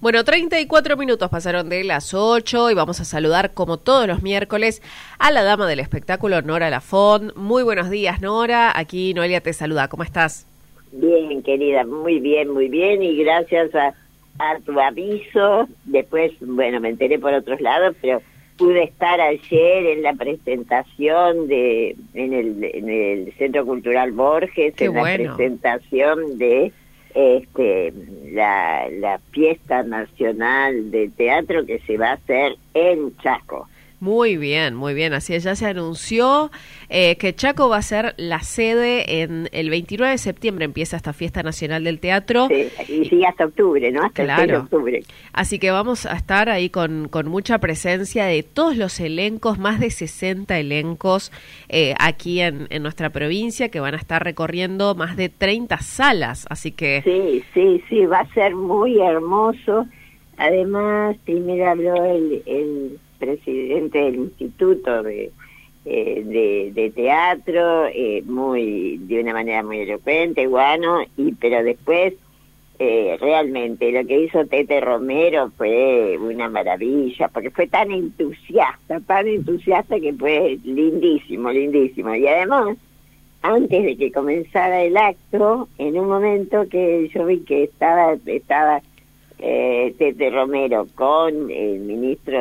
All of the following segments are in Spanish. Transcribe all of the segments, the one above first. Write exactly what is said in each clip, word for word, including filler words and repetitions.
Bueno, treinta y cuatro minutos pasaron de las ocho y vamos a saludar, como todos los miércoles, a la dama del espectáculo, Nora Lafont. Muy buenos días, Nora. Aquí Noelia te saluda. ¿Cómo estás? Bien, querida, muy bien, muy bien. Y gracias a, a tu aviso, después, bueno, me enteré por otros lados, pero pude estar ayer en la presentación de en el, en el Centro Cultural Borges, Qué en bueno. la presentación de este la, la fiesta nacional de teatro que se va a hacer en Chaco. Muy bien, muy bien. Así es, ya se anunció eh, que Chaco va a ser la sede en el veintinueve de septiembre, empieza esta fiesta nacional del teatro. Sí, y sigue hasta octubre, ¿no? Hasta Claro. el seis de octubre. Así que vamos a estar ahí con, con mucha presencia de todos los elencos, más de sesenta elencos eh, aquí en, en nuestra provincia, que van a estar recorriendo más de treinta salas. Así que... Sí, sí, sí, va a ser muy hermoso. Además, primero habló el... el presidente del Instituto de, eh, de, de Teatro, eh, muy de una manera muy elocuente, bueno, y pero después eh, realmente lo que hizo Tete Romero fue una maravilla, porque fue tan entusiasta, tan entusiasta que fue lindísimo, lindísimo. Y además, antes de que comenzara el acto, en un momento que yo vi que estaba... estaba Eh, Tete Romero con el ministro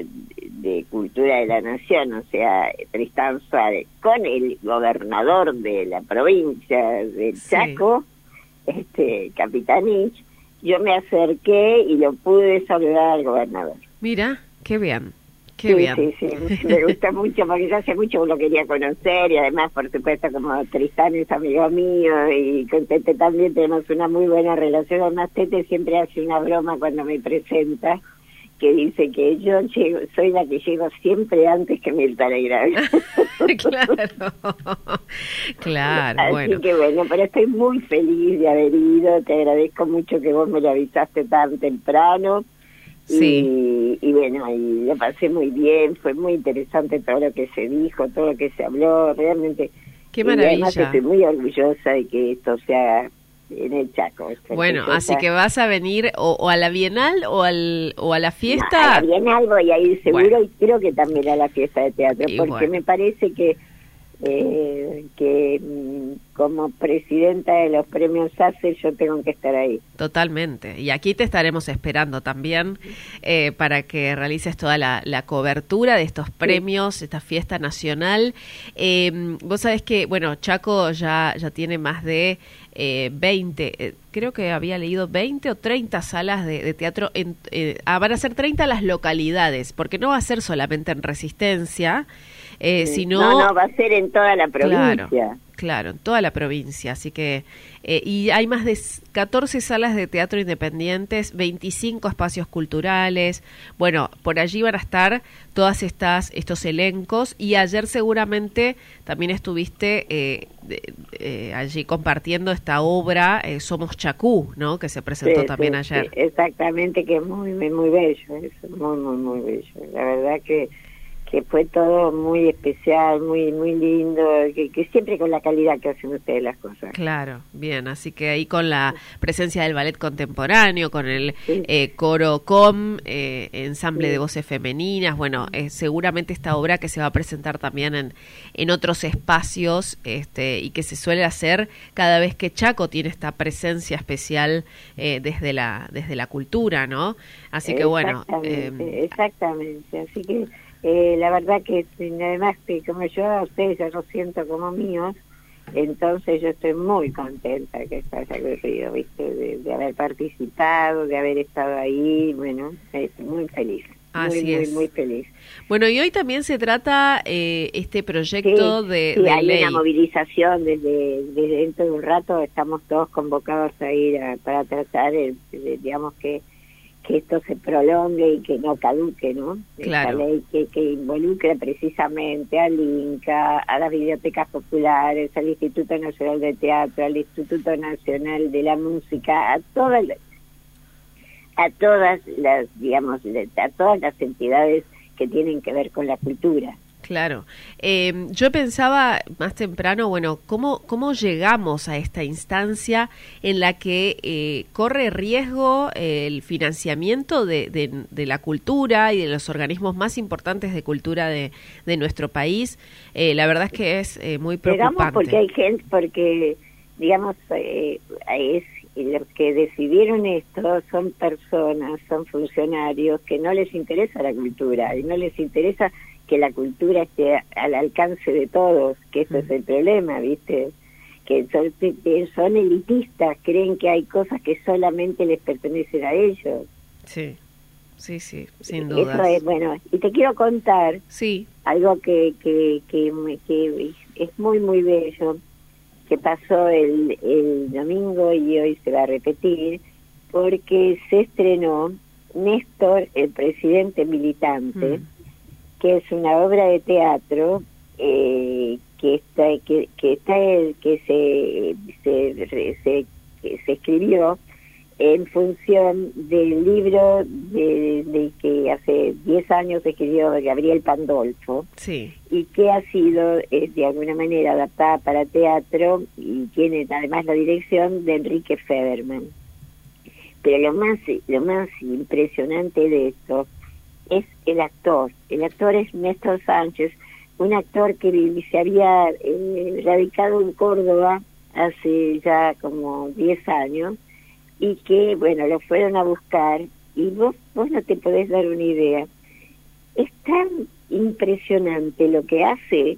de Cultura de la Nación, o sea, Tristán Suárez, con el gobernador de la provincia del Chaco, sí. este Capitanich, yo me acerqué y lo pude saludar al gobernador. Mira, qué bien. Qué sí, bien. sí, sí, me gusta mucho porque yo hace mucho lo quería conocer y además, por supuesto, como Tristán es amigo mío y con Tete también tenemos una muy buena relación. Además, Tete siempre hace una broma cuando me presenta que dice que yo llego, soy la que llego siempre antes que Mirta Legrand. Claro, claro, Así bueno. que bueno, pero estoy muy feliz de haber ido, te agradezco mucho que vos me lo avisaste tan temprano. Sí. Y, y bueno, y lo pasé muy bien, fue muy interesante todo lo que se dijo, todo lo que se habló, realmente. Qué maravilla. Y además estoy muy orgullosa de que esto sea en el Chaco. Bueno, así que vas a venir o, o a la Bienal o al o a la fiesta. No, a la Bienal voy a ir seguro, bueno. Y creo que también a la fiesta de teatro, y porque bueno. me parece que eh, que como presidenta de los premios A C E yo tengo que estar ahí. Totalmente, y aquí te estaremos esperando también eh, para que realices toda la, la cobertura de estos premios, sí. Esta fiesta nacional. Eh, vos sabés que, bueno, Chaco ya, ya tiene más de eh, veinte, eh, creo que había leído veinte o treinta salas de, de teatro, en, eh, ah, van a ser treinta las localidades, porque no va a ser solamente en Resistencia, Eh, sí. sino... No, no, va a ser en toda la provincia. Claro, claro, en toda la provincia, así que... Eh, y hay más de catorce salas de teatro independientes, veinticinco espacios culturales, bueno, por allí van a estar todas estas estos elencos, y ayer seguramente también estuviste eh, de, eh, allí compartiendo esta obra, eh, Somos Chacú, ¿no?, que se presentó sí, también sí, ayer. Sí, exactamente, que es muy, muy bello, es muy, muy, muy bello, la verdad que que fue todo muy especial, muy muy lindo, que, que siempre con la calidad que hacen ustedes las cosas. Claro, bien, así que ahí con la presencia del ballet contemporáneo, con el sí. eh, coro com, eh, ensamble sí. de voces femeninas, bueno, eh, seguramente esta obra que se va a presentar también en, en otros espacios, este, y que se suele hacer cada vez que Chaco tiene esta presencia especial eh, desde la desde la cultura, ¿no? Así que bueno. Exactamente, Eh, exactamente, así que Eh, la verdad que además como yo a ustedes ya los siento como míos, entonces yo estoy muy contenta que esto haya ocurrido, ¿viste? De, de haber participado, de haber estado ahí, bueno, es muy feliz. Así muy, es. Muy, muy feliz. Bueno, y hoy también se trata eh, este proyecto sí, de, sí, de hay ley. una movilización desde, desde dentro de un rato, estamos todos convocados a ir a, para tratar, de, de, digamos que que esto se prolongue y que no caduque, ¿no? Claro. Esta ley que, que involucre precisamente al INCA, a las bibliotecas populares, al Instituto Nacional de Teatro, al Instituto Nacional de la Música, a todas las, a todas las, digamos, a todas las entidades que tienen que ver con la cultura. Claro. Eh, yo pensaba más temprano, bueno, ¿cómo, cómo llegamos a esta instancia en la que eh, corre riesgo eh, el financiamiento de, de, de la cultura y de los organismos más importantes de cultura de, de nuestro país? Eh, la verdad es que es eh, muy preocupante. Llegamos porque hay gente, porque, digamos, eh, es, los que decidieron esto son personas, son funcionarios que no les interesa la cultura y no les interesa que la cultura esté al alcance de todos, que ese mm. es el problema, ¿viste? Que son, son elitistas, creen que hay cosas que solamente les pertenecen a ellos. Sí, sí, sí, sin duda. Eso es, bueno, y te quiero contar sí. algo que, que, que, que es muy, muy bello, que pasó el, el domingo y hoy se va a repetir, porque se estrenó Néstor, el presidente militante, mm. que es una obra de teatro eh, que está que, que está que se se, se que se escribió en función del libro de, de que hace diez años escribió Gabriel Pandolfo, sí. y que ha sido eh, de alguna manera adaptada para teatro y tiene además la dirección de Enrique Federman. Pero lo más lo más impresionante de esto es el actor. El actor es Néstor Sánchez, un actor que se había eh, radicado en Córdoba hace ya como diez años y que, bueno, lo fueron a buscar y vos, vos no te podés dar una idea. Es tan impresionante lo que hace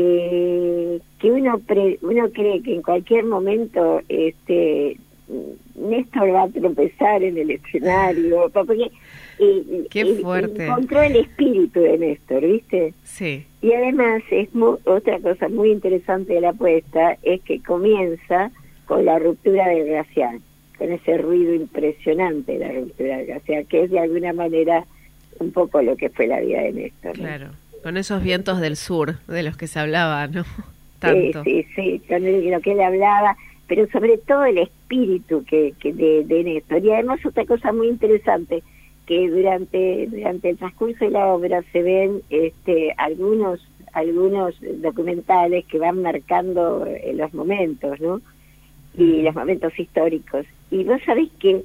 que, que uno, pre, uno cree que en cualquier momento este Néstor va a tropezar en el escenario, porque eh, Qué fuerte. encontró el espíritu de Néstor, ¿viste? Sí. Y además es muy, otra cosa muy interesante de la apuesta es que comienza con la ruptura del glaciar, con ese ruido impresionante de la ruptura del glaciar, que es de alguna manera un poco lo que fue la vida de Néstor, ¿no? Claro, con esos vientos del sur de los que se hablaba, ¿no? Tanto. Sí, sí, sí, con el, lo que él hablaba, pero sobre todo el espíritu que, que de, de Néstor. Y además otra cosa muy interesante, que durante durante el transcurso de la obra se ven este algunos algunos documentales que van marcando eh, los momentos, ¿no? Y los momentos históricos. Y vos sabés que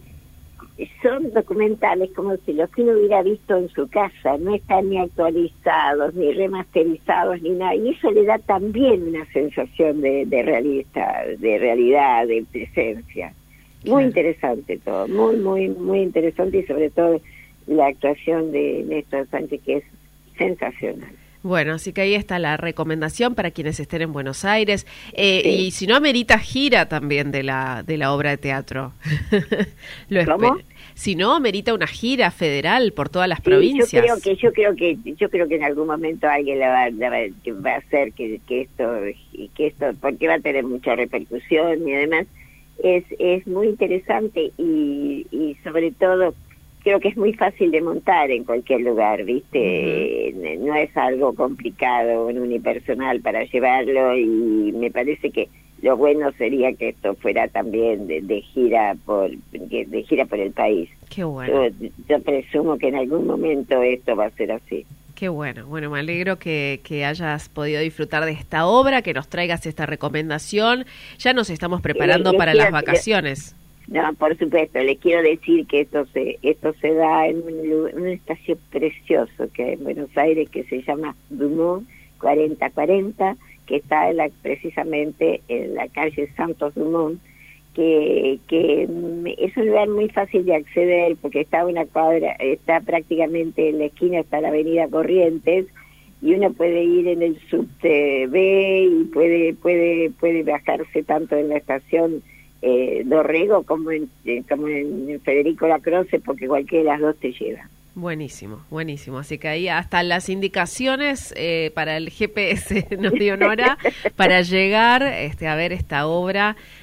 son documentales como si los que uno hubiera visto en su casa, no están ni actualizados, ni remasterizados, ni nada, y eso le da también una sensación de, de realista, de realidad, de presencia. Muy claro. Interesante todo, muy, muy, muy interesante, y sobre todo la actuación de Néstor Sánchez, que es sensacional. Bueno, así que ahí está la recomendación para quienes estén en Buenos Aires. Eh, sí. Y si no, amerita gira también de la de la obra de teatro. Lo ¿Cómo? Si no, amerita una gira federal por todas las sí, provincias. Yo creo que yo creo que yo creo que en algún momento alguien la va, la va, que va a hacer que, que esto y que esto porque va a tener mucha repercusión y además es es muy interesante y y sobre todo creo que es muy fácil de montar en cualquier lugar, ¿viste? Uh-huh. No es algo complicado, un unipersonal para llevarlo, y me parece que lo bueno sería que esto fuera también de, de gira por de gira por el país. Qué bueno. Yo, yo presumo que en algún momento esto va a ser así. Qué bueno, bueno, me alegro que, que hayas podido disfrutar de esta obra, que nos traigas esta recomendación. Ya nos estamos preparando le, le para quiero, las vacaciones. Le, No, por supuesto, les quiero decir que esto se esto se da en un, en un espacio precioso que hay en Buenos Aires, que se llama Dumont cuarenta cuarenta, que está en la, precisamente en la calle Santos Dumont, que, que es un lugar muy fácil de acceder porque está una cuadra, está prácticamente en la esquina, está la avenida Corrientes, y uno puede ir en el subte B y puede puede puede bajarse tanto en la estación Eh, Dorrego como en, eh, como en Federico Lacroze, porque cualquiera de las dos te lleva. Buenísimo, buenísimo. Así que ahí hasta las indicaciones eh, para el G P S nos dio Nora para llegar este, a ver esta obra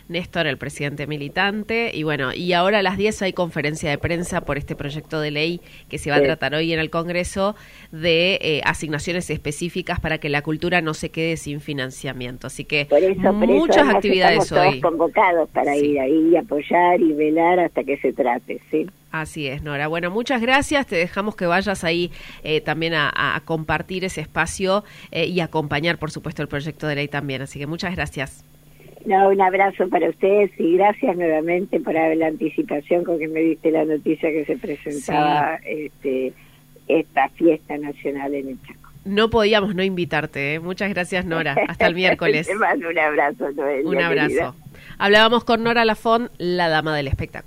Néstor, el presidente militante, y bueno, y ahora a las diez hay conferencia de prensa por este proyecto de ley que se va sí. a tratar hoy en el Congreso de eh, asignaciones específicas para que la cultura no se quede sin financiamiento. Así que por eso, por muchas eso, actividades estamos hoy. Todos convocados para sí. ir ahí y apoyar y velar hasta que se trate, ¿sí? Así es, Nora. Bueno, muchas gracias. Te dejamos que vayas ahí eh, también a, a compartir ese espacio eh, y acompañar, por supuesto, el proyecto de ley también. Así que muchas gracias. No, un abrazo para ustedes y gracias nuevamente por la anticipación con que me diste la noticia que se presentaba sí. este, esta fiesta nacional en el Chaco. No podíamos no invitarte, ¿eh? Muchas gracias, Nora. Hasta el miércoles. Te mando un abrazo, Noelia, un abrazo. Querida. Hablábamos con Nora Lafont, la dama del espectáculo.